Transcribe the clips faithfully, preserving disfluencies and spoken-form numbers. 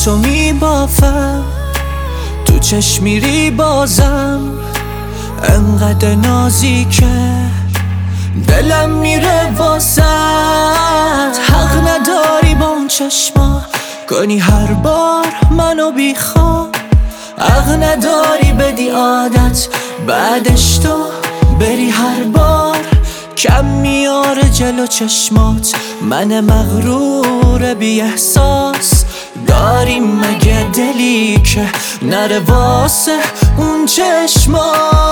تو میبافم، تو چشم میری بازم، انقدر نازیکه دلم میره واسط. حق نداری با اون چشما کنی هر بار منو بیخواب، حق نداری بدی عادت بعدش تو بری هر بار. کم میاره جلو چشمات من مغرور بی احساس، داریم مگه دلی که نره واسه اون چشما.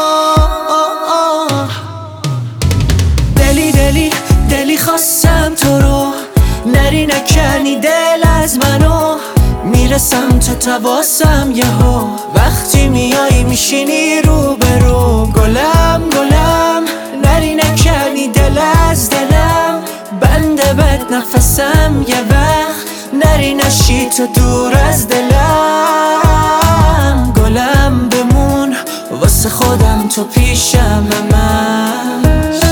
دلی دلی دلی خواستم تو رو، نری نکنی دل از منو، میرسم تا تواسم یهو، وقتی میایی میشینی رو به رو. گلم گلم نری نکنی دل از دلم، بنده بد نفسم یه وقت، نری نشی تو دور از دلم. گلم بمون واسه خودم تو پیشم من.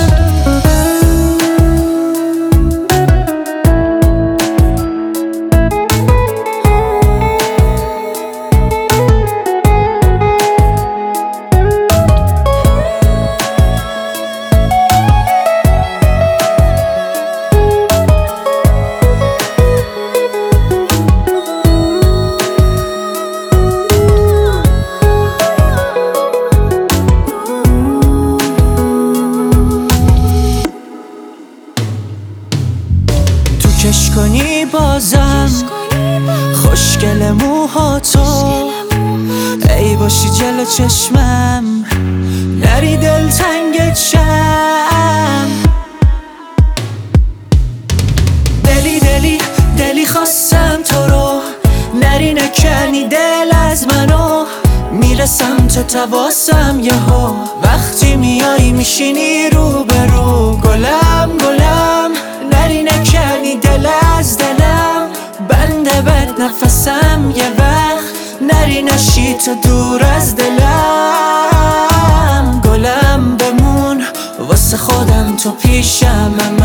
کش کنی بازم خوشگل موها تو، ای باشی جلو چشمم نری دل تنگت شم. دلی دلی دلی خواستم تو رو، نری نکنی دل از منو، میرسم تا تواسم یهو، وقتی میایی میشینی رو به رو. گلم گلم نری نکنی دل از دلم، بنده بد نفسم یه وقت، نری نشی تو دور از دلم. گلم بمون واسه خودم تو پیشم من.